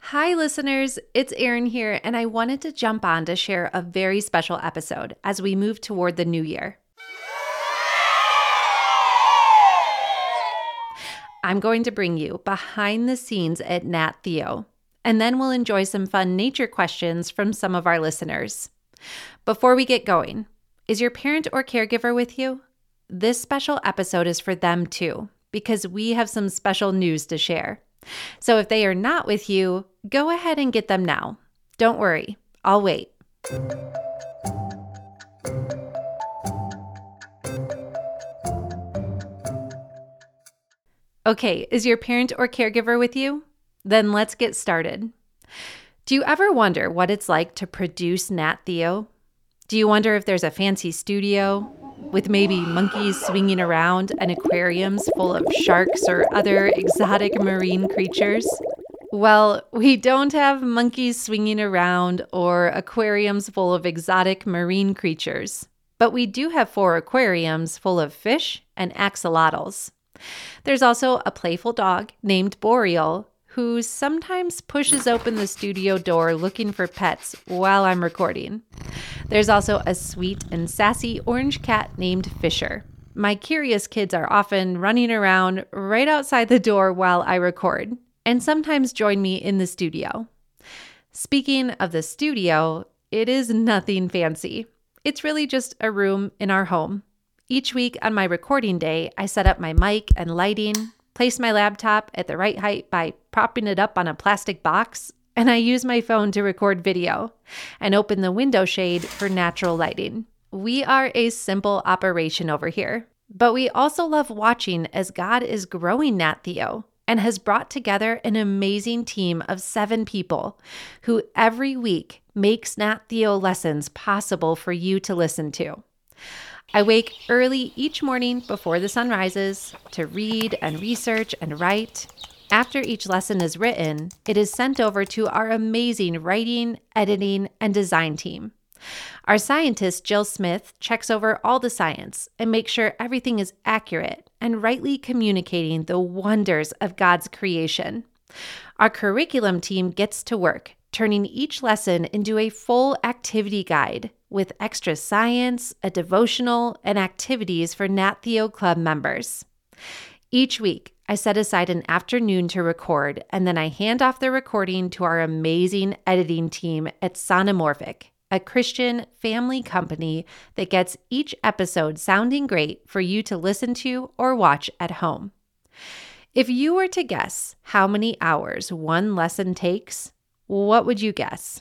Hi, listeners. It's Erin here, and I wanted to jump on to share a very special episode as we move toward the new year. I'm going to bring you behind the scenes at Nat Theo, and then we'll enjoy some fun nature questions from some of our listeners. Before we get going, is your parent or caregiver with you? This special episode is for them too, because we have some special news to share. So if they are not with you, go ahead and get them now. Don't worry, I'll wait. Okay, is your parent or caregiver with you? Then let's get started. Do you ever wonder what it's like to produce Nat Theo? Do you wonder if there's a fancy studio with maybe monkeys swinging around and aquariums full of sharks or other exotic marine creatures? Well, we don't have monkeys swinging around or aquariums full of exotic marine creatures, but we do have 4 aquariums full of fish and axolotls. There's also a playful dog named Boreal who sometimes pushes open the studio door looking for pets while I'm recording. There's also a sweet and sassy orange cat named Fisher. My curious kids are often running around right outside the door while I record, and sometimes join me in the studio. Speaking of the studio, it is nothing fancy. It's really just a room in our home. Each week on my recording day, I set up my mic and lighting, place my laptop at the right height by propping it up on a plastic box, and I use my phone to record video and open the window shade for natural lighting. We are a simple operation over here, but we also love watching as God is growing Nat Theo and has brought together an amazing team of 7 people who every week makes Nat Theo lessons possible for you to listen to. I wake early each morning before the sun rises to read and research and write. After each lesson is written, it is sent over to our amazing writing, editing, and design team. Our scientist, Jill Smith, checks over all the science and makes sure everything is accurate and rightly communicating the wonders of God's creation. Our curriculum team gets to work, turning each lesson into a full activity guide with extra science, a devotional, and activities for Nat Theo Club members. Each week, I set aside an afternoon to record, and then I hand off the recording to our amazing editing team at Sonomorphic, a Christian family company that gets each episode sounding great for you to listen to or watch at home. If you were to guess how many hours one lesson takes, what would you guess?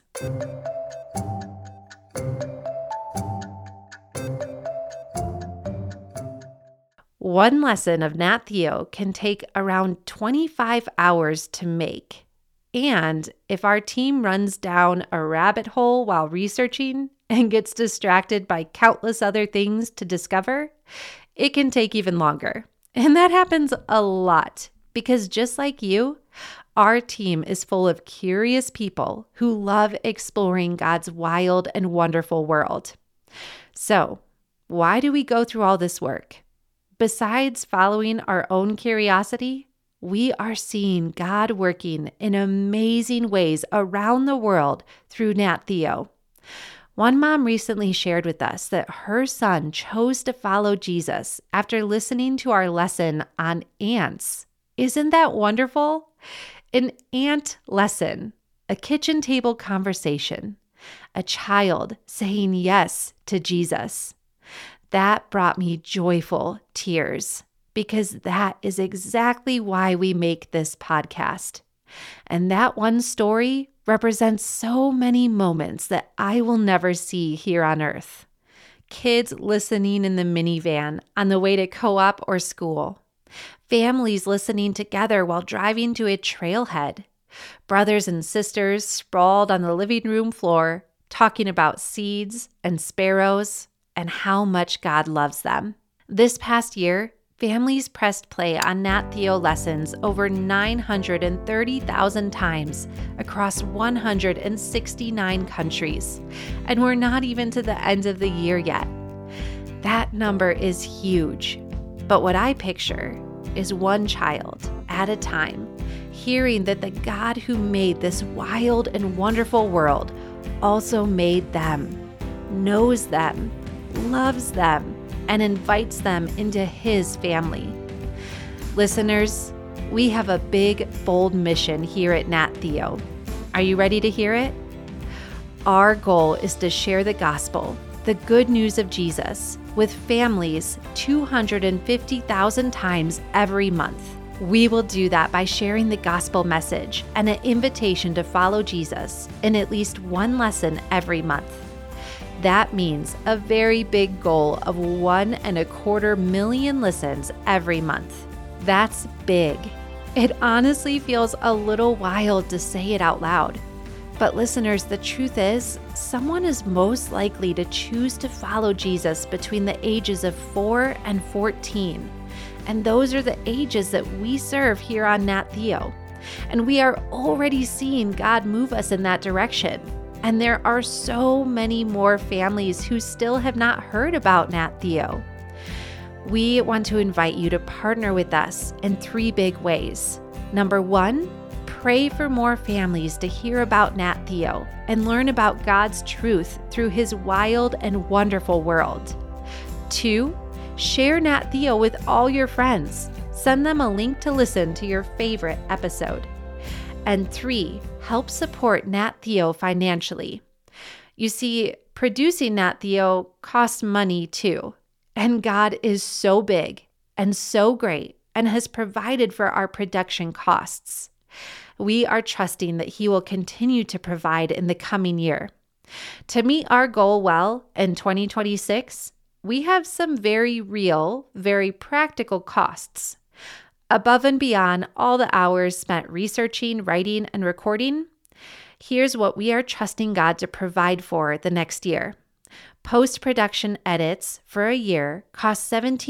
One lesson of Nat Theo can take around 25 hours to make. And if our team runs down a rabbit hole while researching and gets distracted by countless other things to discover, it can take even longer. And that happens a lot because just like you, our team is full of curious people who love exploring God's wild and wonderful world. So, why do we go through all this work? Besides following our own curiosity, we are seeing God working in amazing ways around the world through Nat Theo. One mom recently shared with us that her son chose to follow Jesus after listening to our lesson on ants. Isn't that wonderful? An ant lesson, a kitchen table conversation, a child saying yes to Jesus. That brought me joyful tears because that is exactly why we make this podcast. And that one story represents so many moments that I will never see here on earth. Kids listening in the minivan on the way to co-op or school. Families listening together while driving to a trailhead. Brothers and sisters sprawled on the living room floor talking about seeds and sparrows and how much God loves them. This past year, families pressed play on Nat Theo lessons over 930,000 times across 169 countries, and we're not even to the end of the year yet. That number is huge, but what I picture is one child at a time hearing that the God who made this wild and wonderful world also made them, knows them, loves them, and invites them into His family. Listeners, we have a big, bold mission here at Nat Theo. Are you ready to hear it? Our goal is to share the gospel, the good news of Jesus, with families 250,000 times every month. We will do that by sharing the gospel message and an invitation to follow Jesus in at least one lesson every month. That means a very big goal of 1.25 million listens every month. That's big. It honestly feels a little wild to say it out loud. But listeners, the truth is, someone is most likely to choose to follow Jesus between the ages of 4 and 14. And those are the ages that we serve here on Nat Theo. And we are already seeing God move us in that direction. And there are so many more families who still have not heard about Nat Theo. We want to invite you to partner with us in 3 big ways. Number 1, pray for more families to hear about Nat Theo and learn about God's truth through His wild and wonderful world. 2, share Nat Theo with all your friends. Send them a link to listen to your favorite episode. And 3, help support Nat Theo financially. You see, producing Nat Theo costs money too. And God is so big and so great and has provided for our production costs. We are trusting that He will continue to provide in the coming year. To meet our goal well in 2026, we have some very real, very practical costs. Above and beyond all the hours spent researching, writing, and recording, here's what we are trusting God to provide for the next year. Post-production edits for a year cost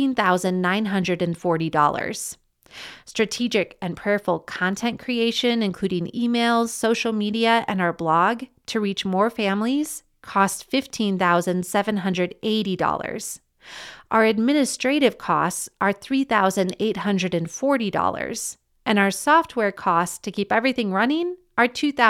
$17,940. Strategic and prayerful content creation, including emails, social media, and our blog to reach more families, cost $15,780. Our administrative costs are $3,840, and our software costs to keep everything running are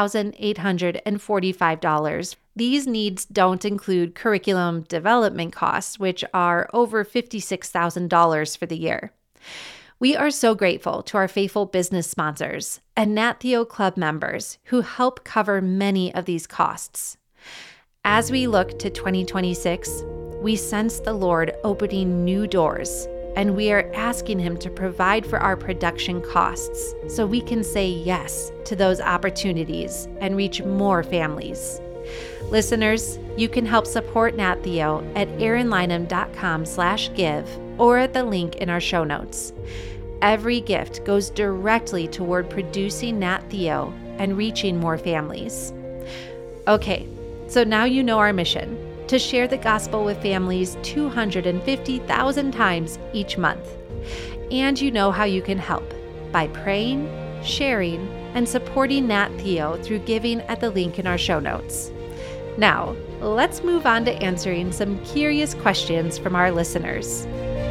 $2,845. These needs don't include curriculum development costs, which are over $56,000 for the year. We are so grateful to our faithful business sponsors and Nat Theo Club members who help cover many of these costs. As we look to 2026, we sense the Lord opening new doors, and we are asking Him to provide for our production costs so we can say yes to those opportunities and reach more families. Listeners, you can help support Nat Theo at erinlynham.com/give or at the link in our show notes. Every gift goes directly toward producing Nat Theo and reaching more families. Okay, so now you know our mission: to share the gospel with families 250,000 times each month. And you know how you can help by praying, sharing, and supporting Nat Theo through giving at the link in our show notes. Now, let's move on to answering some curious questions from our listeners.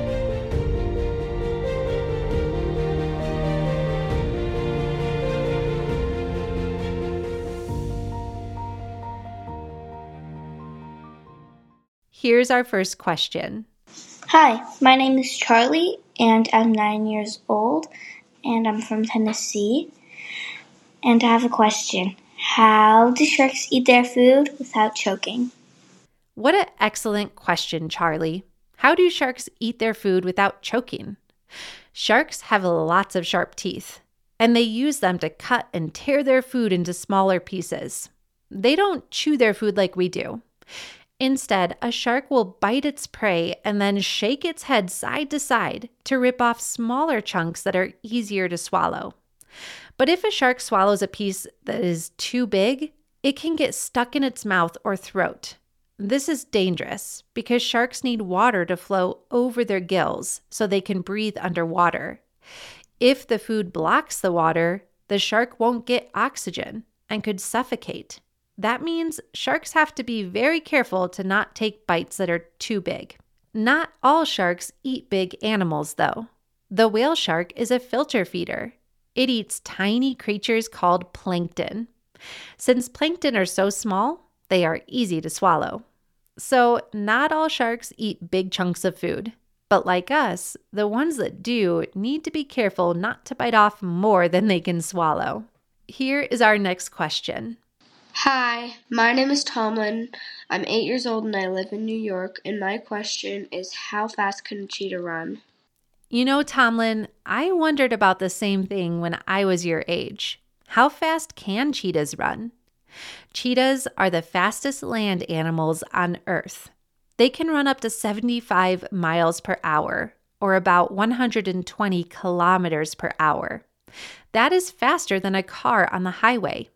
Here's our first question. Hi, my name is Charlie, and I'm 9 years old, and I'm from Tennessee. And I have a question. How do sharks eat their food without choking? What an excellent question, Charlie. How do sharks eat their food without choking? Sharks have lots of sharp teeth, and they use them to cut and tear their food into smaller pieces. They don't chew their food like we do. Instead, a shark will bite its prey and then shake its head side to side to rip off smaller chunks that are easier to swallow. But if a shark swallows a piece that is too big, it can get stuck in its mouth or throat. This is dangerous because sharks need water to flow over their gills so they can breathe underwater. If the food blocks the water, the shark won't get oxygen and could suffocate. That means sharks have to be very careful to not take bites that are too big. Not all sharks eat big animals, though. The whale shark is a filter feeder. It eats tiny creatures called plankton. Since plankton are so small, they are easy to swallow. So, not all sharks eat big chunks of food. But like us, the ones that do need to be careful not to bite off more than they can swallow. Here is our next question. Hi, my name is Tomlin. I'm 8 years old and I live in New York. And my question is, how fast can a cheetah run? You know, Tomlin, I wondered about the same thing when I was your age. How fast can cheetahs run? Cheetahs are the fastest land animals on Earth. They can run up to 75 miles per hour, or about 120 kilometers per hour. That is faster than a car on the highway.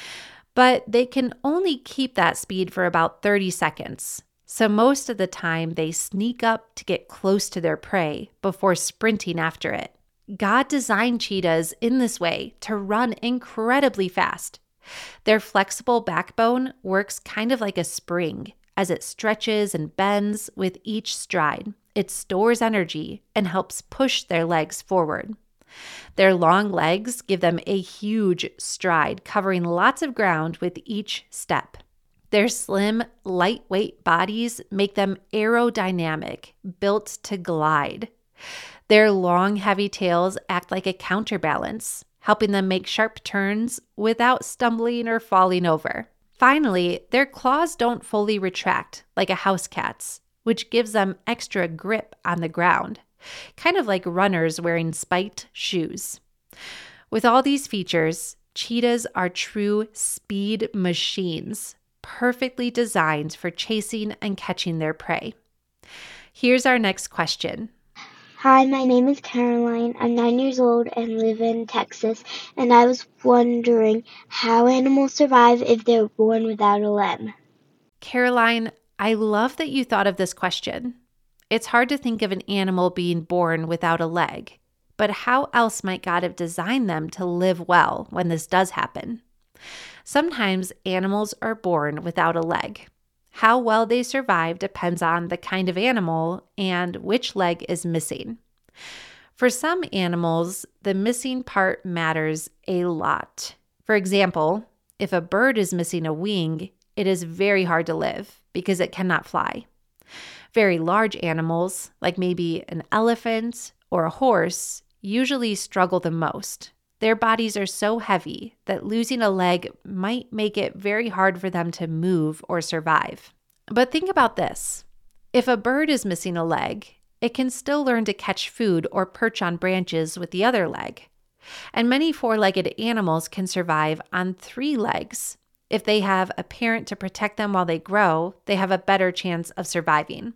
But they can only keep that speed for about 30 seconds. So most of the time, they sneak up to get close to their prey before sprinting after it. God designed cheetahs in this way to run incredibly fast. Their flexible backbone works kind of like a spring. As it stretches and bends with each stride, it stores energy and helps push their legs forward. Their long legs give them a huge stride, covering lots of ground with each step. Their slim, lightweight bodies make them aerodynamic, built to glide. Their long, heavy tails act like a counterbalance, helping them make sharp turns without stumbling or falling over. Finally, their claws don't fully retract like a house cat's, which gives them extra grip on the ground, kind of like runners wearing spiked shoes. With all these features, cheetahs are true speed machines, perfectly designed for chasing and catching their prey. Here's our next question. Hi, my name is Caroline. I'm 9 years old and live in Texas, and I was wondering how animals survive if they're born without a limb. Caroline, I love that you thought of this question. It's hard to think of an animal being born without a leg, but how else might God have designed them to live well when this does happen? Sometimes animals are born without a leg. How well they survive depends on the kind of animal and which leg is missing. For some animals, the missing part matters a lot. For example, if a bird is missing a wing, it is very hard to live because it cannot fly. Very large animals, like maybe an elephant or a horse, usually struggle the most. Their bodies are so heavy that losing a leg might make it very hard for them to move or survive. But think about this. If a bird is missing a leg, it can still learn to catch food or perch on branches with the other leg. And many four-legged animals can survive on 3 legs. If they have a parent to protect them while they grow, they have a better chance of surviving.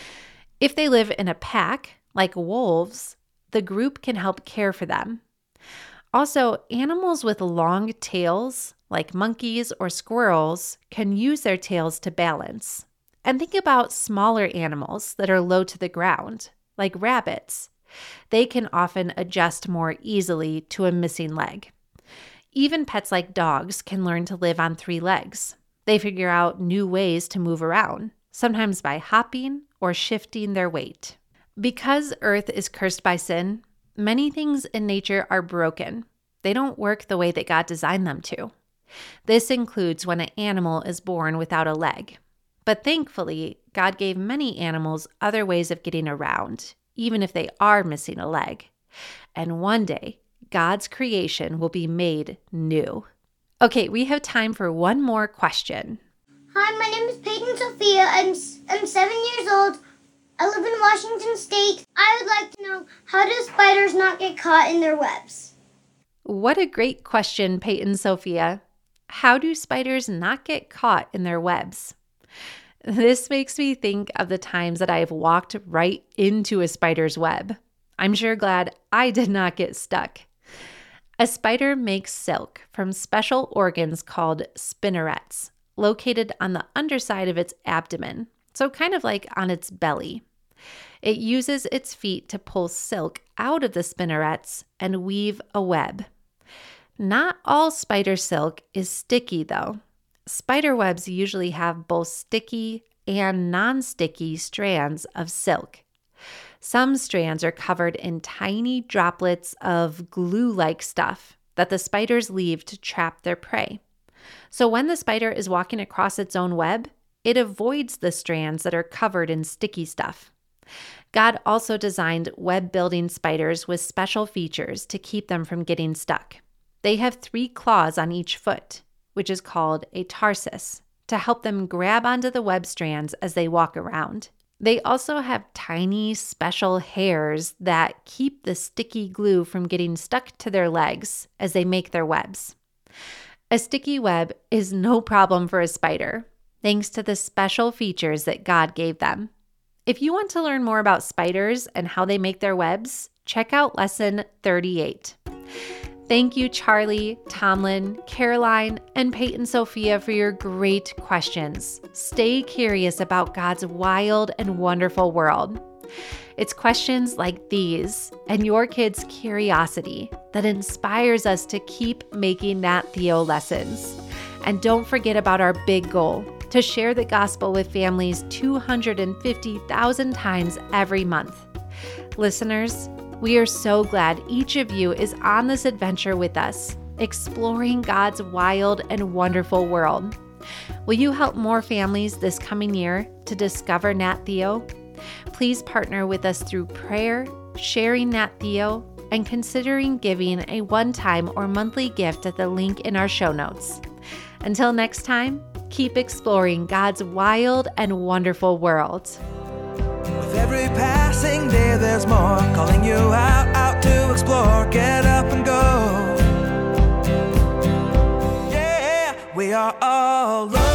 If they live in a pack, like wolves, the group can help care for them. Also, animals with long tails, like monkeys or squirrels, can use their tails to balance. And think about smaller animals that are low to the ground, like rabbits. They can often adjust more easily to a missing leg. Even pets like dogs can learn to live on 3 legs. They figure out new ways to move around, sometimes by hopping or shifting their weight. Because Earth is cursed by sin, many things in nature are broken. They don't work the way that God designed them to. This includes when an animal is born without a leg. But thankfully, God gave many animals other ways of getting around, even if they are missing a leg. And one day, God's creation will be made new. Okay, we have time for one more question. Hi, my name is Peyton Sophia. I'm 7 years old. I live in Washington State. I would like to know, how do spiders not get caught in their webs? What a great question, Peyton Sophia. How do spiders not get caught in their webs? This makes me think of the times that I have walked right into a spider's web. I'm sure glad I did not get stuck. A spider makes silk from special organs called spinnerets, located on the underside of its abdomen, so kind of like on its belly. It uses its feet to pull silk out of the spinnerets and weave a web. Not all spider silk is sticky, though. Spider webs usually have both sticky and non-sticky strands of silk. Some strands are covered in tiny droplets of glue-like stuff that the spiders leave to trap their prey. So when the spider is walking across its own web, it avoids the strands that are covered in sticky stuff. God also designed web-building spiders with special features to keep them from getting stuck. They have 3 claws on each foot, which is called a tarsus, to help them grab onto the web strands as they walk around. They also have tiny special hairs that keep the sticky glue from getting stuck to their legs as they make their webs. A sticky web is no problem for a spider, thanks to the special features that God gave them. If you want to learn more about spiders and how they make their webs, check out lesson 38. Thank you, Charlie, Tomlin, Caroline, and Peyton Sophia for your great questions. Stay curious about God's wild and wonderful world. It's questions like these and your kids' curiosity that inspires us to keep making Nat Theo lessons. And don't forget about our big goal, to share the gospel with families 250,000 times every month. Listeners, we are so glad each of you is on this adventure with us, exploring God's wild and wonderful world. Will you help more families this coming year to discover Nat Theo? Please partner with us through prayer, sharing Nat Theo, and considering giving a one-time or monthly gift at the link in our show notes. Until next time, keep exploring God's wild and wonderful world. With every passing day there's more, calling you out to explore. Get up and go. Yeah, we are all loved.